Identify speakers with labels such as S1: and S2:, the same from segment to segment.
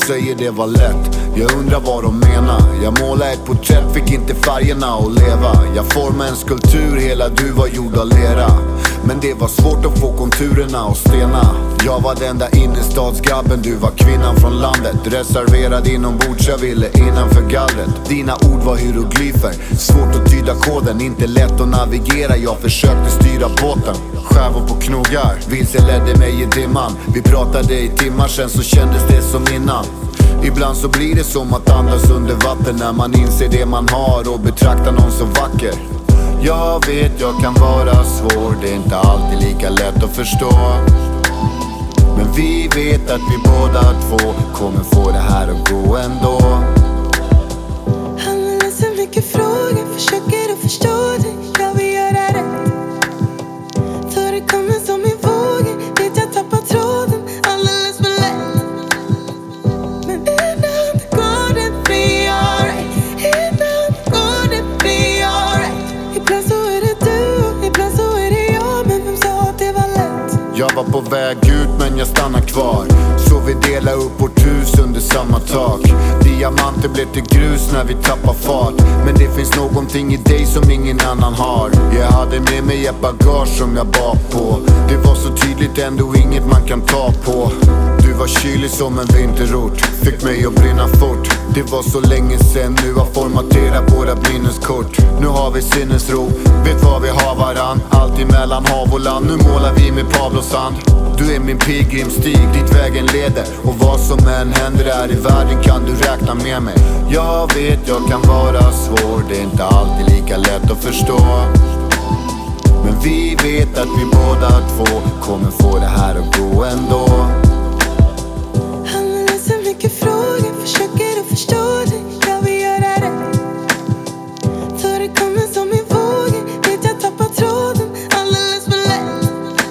S1: säger det var lätt. Jag undrar vad de menar. Jag målar ett porträtt, fick inte färgerna att leva. Jag formade en skulptur, hela du var gjord av lera. Men det var svårt att få konturerna och stena. Jag var den där innerstadsgrabben, du var kvinnan från landet. Reserverad inombords, jag ville innanför gallret. Dina ord var hieroglyfer, svårt att tyda koden. Inte lätt att navigera, jag försökte styra båten. Skärvor på knogar, vilse ledde mig i dimman. Vi pratade i timmar, sen så kändes det som innan. Ibland så blir det som att andas under vatten när man inser det man har och betraktar någon som vacker. Jag vet jag kan vara svår, det är inte alltid lika lätt att förstå. Men vi vet att vi båda två kommer få det här att gå ändå.
S2: Alldeles för mycket frågor, försöker att förstå dig. Jag vill göra rätt. För det kommer som en våg, vet jag tappar tråden alldeles för lätt. Men innan det går det blir alright. Innan det går det blir alright. Ibland så är det du och ibland så är det jag. Men vem sa att det var lätt?
S1: Jag var på väg ut men jag stannar kvar. Så vi delar upp vårt hus under samma tak. Diamanter blev till grus när vi tappar fart. Men det finns någonting i dig som ingen annan har. Jag hade med mig ett bagage som jag bar på. Det var så tydligt, ändå inget man kan ta på. Du var kylig som en vinterort, fick mig att brinna fort. Det var så länge sen, nu har formaterat våra minneskort. Nu har vi sinnesro, vet var vi har varann. Allt emellan hav och land, nu målar vi med Pavlosand. Du är min pilgrimsstig, dit vägen leder. Och vad som än händer här i världen kan du räkna med mig. Jag vet jag kan vara svår, det är inte alltid lika lätt att förstå. Men vi vet att vi båda två kommer få det här att gå ändå.
S2: Alldeles för mycket frågor, försöker att förstå dig. Jag vill göra rätt. För det kommer som en våg, vet jag tappar tråden alldeles för lätt.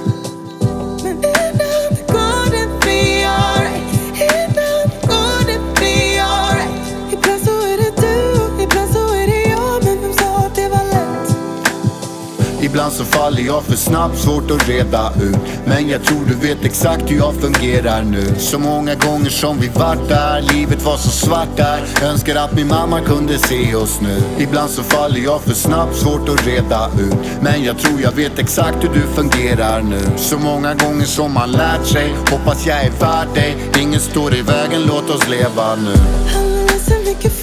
S2: Men innan det går det blir alright. Innan det går det blir alright. Ibland så är det du och ibland så är det jag. Men vem sa att det var lätt?
S1: Ibland så faller jag för snabbt, svårt att reda ut. Men jag tror du vet exakt hur jag fungerar nu. Så många gånger som vi vart där, livet var så svart där. Önskar att min mamma kunde se oss nu. Ibland så faller jag för snabbt, svårt att reda ut. Men jag tror jag vet exakt hur du fungerar nu. Så många gånger som man lärt sig, hoppas jag är värd dig. Ingen står i vägen, låt oss leva nu.
S2: Alldeles för mycket